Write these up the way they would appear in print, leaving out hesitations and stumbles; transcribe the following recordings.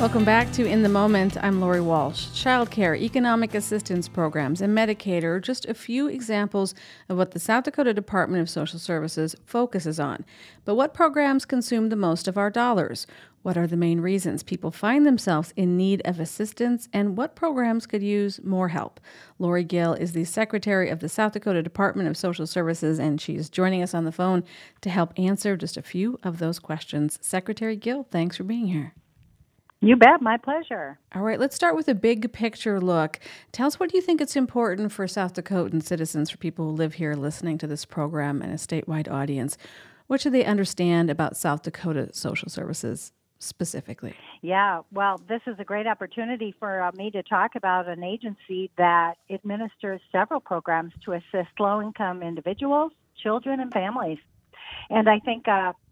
Welcome back to In the Moment. I'm Lori Walsh. Childcare, economic assistance programs, and Medicaid are just a few examples of what the South Dakota Department of Social Services focuses on. But what programs consume the most of our dollars? What are the main reasons people find themselves in need of assistance, and what programs could use more help? Lori Gill is the Secretary of the South Dakota Department of Social Services, and she's joining us on the phone to help answer just a few of those questions. Secretary Gill, thanks for being here. You bet. My pleasure. All right, let's start with a big picture look. Tell us what you think it's important for South Dakotan citizens, for people who live here listening to this program and a statewide audience. What should they understand about South Dakota Social Services specifically? Yeah, well, this is a great opportunity for me to talk about an agency that administers several programs to assist low-income individuals, children, and families. And I think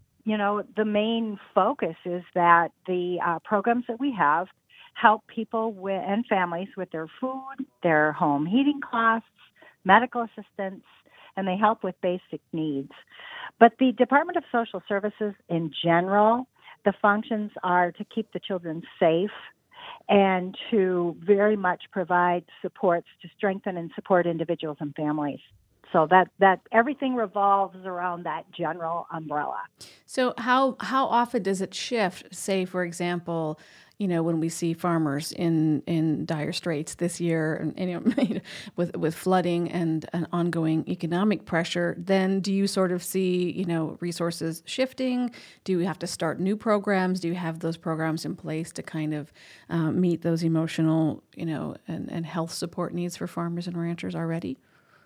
the main focus is that the programs that we have help people and families with their food, their home heating costs, medical assistance, and they help with basic needs. But the Department of Social Services in general, the functions are to keep the children safe and to very much provide supports to strengthen and support individuals and families. So that everything revolves around that general umbrella. So how often does it shift? Say, for example, when we see farmers in dire straits this year, and with flooding and an ongoing economic pressure, then do you sort of see resources shifting? Do you have to start new programs? Do you have those programs in place to kind of meet those emotional and health support needs for farmers and ranchers already?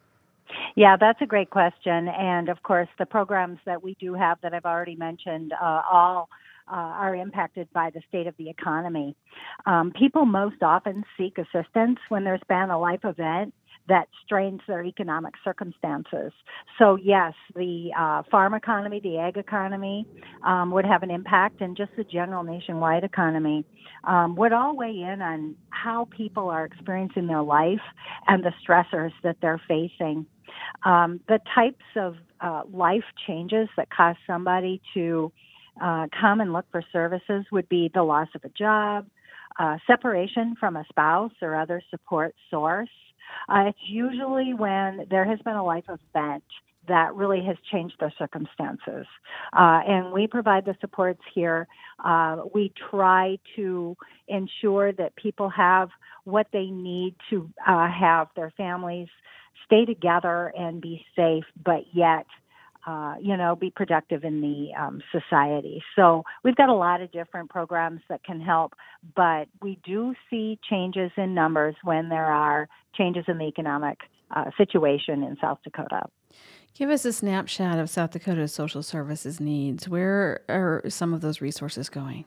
Yeah, that's a great question. And of course, the programs that we do have that I've already mentioned all are impacted by the state of the economy. People most often seek assistance when there's been a life event that strains their economic circumstances. So yes, the farm economy, the ag economy would have an impact, and just the general nationwide economy would all weigh in on how people are experiencing their life and the stressors that they're facing. The types of life changes that cause somebody to come and look for services would be the loss of a job, separation from a spouse or other support source. It's usually when there has been a life event that really has changed their circumstances. And we provide the supports here. We try to ensure that people have what they need to have their families stay together and be safe, but yet be productive in the society. So we've got a lot of different programs that can help, but we do see changes in numbers when there are changes in the economic situation in South Dakota. Give us a snapshot of South Dakota's social services needs. Where are some of those resources going?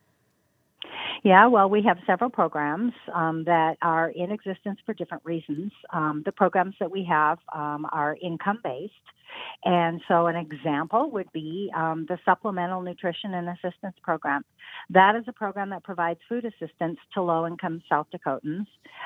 Yeah, well, we have several programs that are in existence for different reasons. The programs that we have are income-based. And so an example would be the Supplemental Nutrition and Assistance Program. That is a program that provides food assistance to low-income South Dakotans,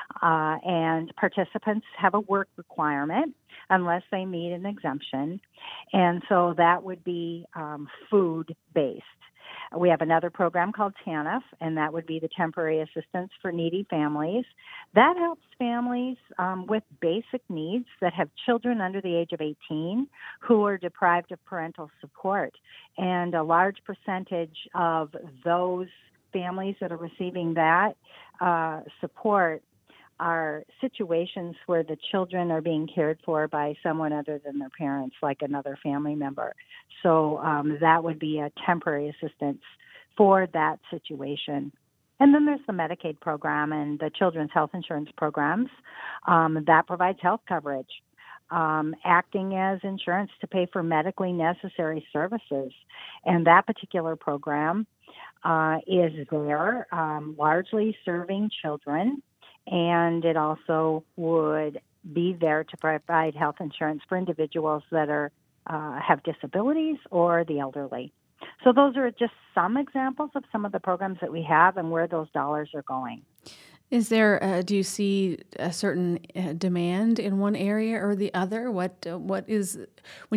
and participants have a work requirement unless they meet an exemption. And so that would be food-based. We have another program called TANF, and that would be the Temporary Assistance for Needy Families. That helps families with basic needs that have children under the age of 18 who are deprived of parental support. And a large percentage of those families that are receiving that support are situations where the children are being cared for by someone other than their parents, like another family member. So that would be a temporary assistance for that situation. And then there's the Medicaid program and the Children's Health Insurance programs that provides health coverage, acting as insurance to pay for medically necessary services. And that particular program is there largely serving children. And it also would be there to provide health insurance for individuals that are have disabilities or the elderly. So those are just some examples of some of the programs that we have and where those dollars are going. Is there, do you see a certain demand in one area or the other? What is, when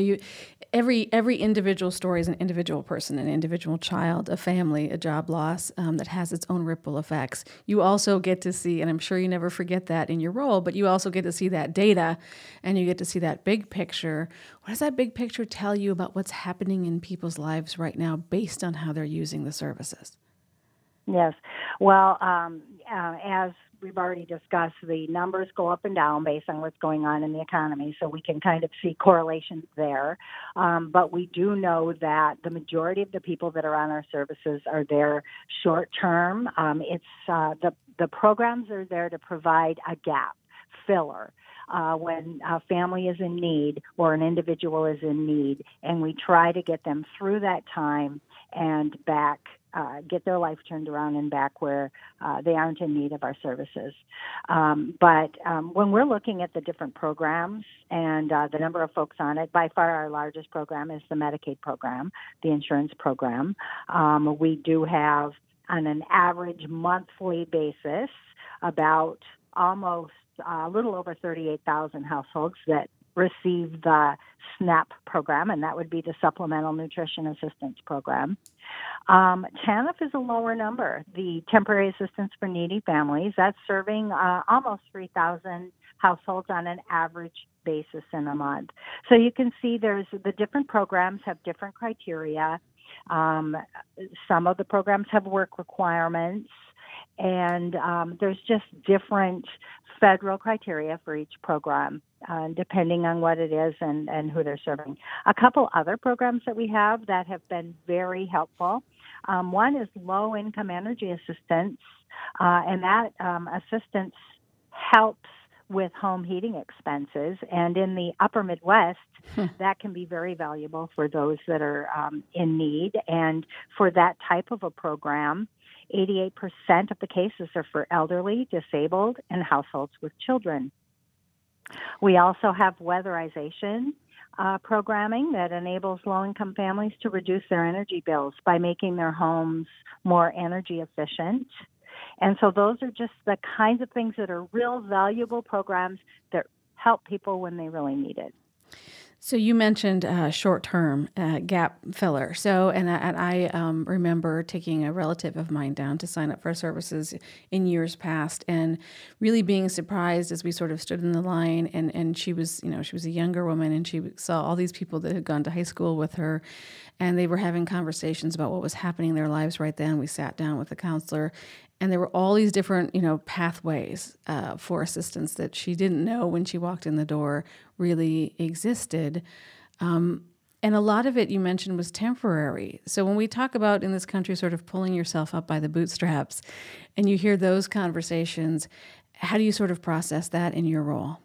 every individual story is an individual person, an individual child, a family, a job loss that has its own ripple effects. You also get to see, and I'm sure you never forget that in your role, but you also get to see that data and you get to see that big picture. What does that big picture tell you about what's happening in people's lives right now based on how they're using the services? Yes. Well, as we've already discussed, the numbers go up and down based on what's going on in the economy, so we can kind of see correlations there. But we do know that the majority of the people that are on our services are there short term. The programs are there to provide a gap filler. When a family is in need or an individual is in need, and we try to get them through that time and back, get their life turned around and back where they aren't in need of our services. But when we're looking at the different programs and the number of folks on it, by far our largest program is the Medicaid program, the insurance program. We do have, on an average monthly basis, about almost a little over 38,000 households that receive the SNAP program, and that would be the Supplemental Nutrition Assistance Program. TANF is a lower number, the Temporary Assistance for Needy Families. That's serving almost 3,000 households on an average basis in a month. So you can see the different programs have different criteria. Some of the programs have work requirements, and there's just different federal criteria for each program, depending on what it is and who they're serving. A couple other programs that we have that have been very helpful. One is low-income energy assistance, and that assistance helps with home heating expenses. And in the upper Midwest, that can be very valuable for those that are in need. And for that type of a program, 88% of the cases are for elderly, disabled, and households with children. We also have weatherization programming that enables low-income families to reduce their energy bills by making their homes more energy efficient. And so those are just the kinds of things that are real valuable programs that help people when they really need it. So you mentioned short-term gap filler. So, and I remember taking a relative of mine down to sign up for services in years past, and really being surprised as we sort of stood in the line. And she was, she was a younger woman, and she saw all these people that had gone to high school with her, and they were having conversations about what was happening in their lives right then. We sat down with the counselor, and there were all these different, pathways for assistance that she didn't know when she walked in the door really existed. And a lot of it you mentioned was temporary. So when we talk about in this country sort of pulling yourself up by the bootstraps, and you hear those conversations, how do you sort of process that in your role?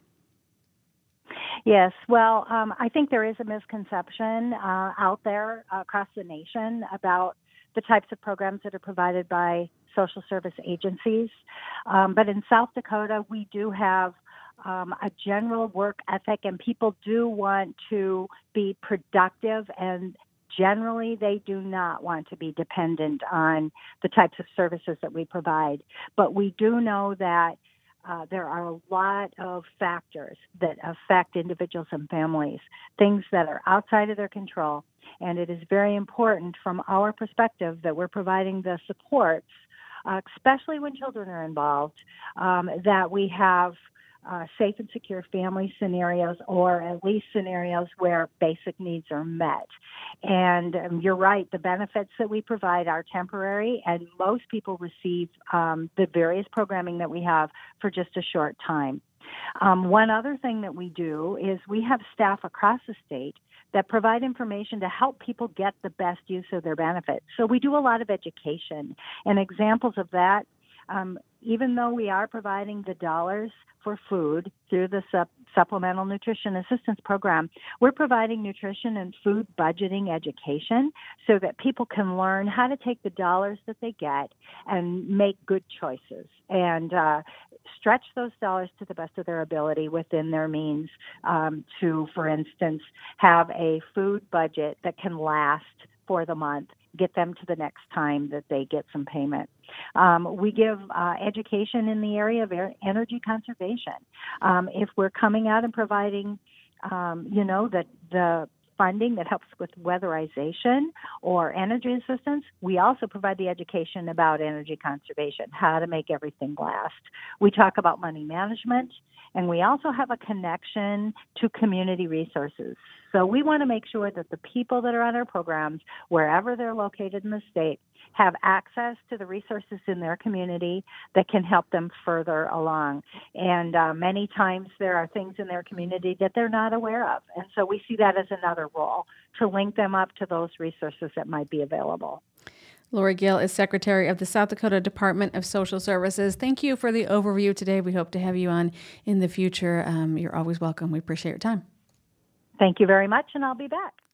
Yes, well, I think there is a misconception out there across the nation about the types of programs that are provided by social service agencies. But in South Dakota, we do have a general work ethic, and people do want to be productive, and generally they do not want to be dependent on the types of services that we provide. But we do know that there are a lot of factors that affect individuals and families, things that are outside of their control. And it is very important from our perspective that we're providing the supports, especially when children are involved, that we have safe and secure family scenarios, or at least scenarios where basic needs are met. And you're right, the benefits that we provide are temporary, and most people receive the various programming that we have for just a short time. One other thing that we do is we have staff across the state that provide information to help people get the best use of their benefits. So we do a lot of education, and examples of that, even though we are providing the dollars for food through the Supplemental Nutrition Assistance Program, we're providing nutrition and food budgeting education so that people can learn how to take the dollars that they get and make good choices and stretch those dollars to the best of their ability within their means to, for instance, have a food budget that can last for the month, get them to the next time that they get some payment. We give education in the area of energy conservation. If we're coming out and providing, the funding that helps with weatherization or energy assistance, we also provide the education about energy conservation, how to make everything last. We talk about money management, and we also have a connection to community resources. So we want to make sure that the people that are on our programs, wherever they're located in the state, have access to the resources in their community that can help them further along. And many times there are things in their community that they're not aware of. And so we see that as another role, to link them up to those resources that might be available. Lori Gill is Secretary of the South Dakota Department of Social Services. Thank you for the overview today. We hope to have you on in the future. You're always welcome. We appreciate your time. Thank you very much, and I'll be back.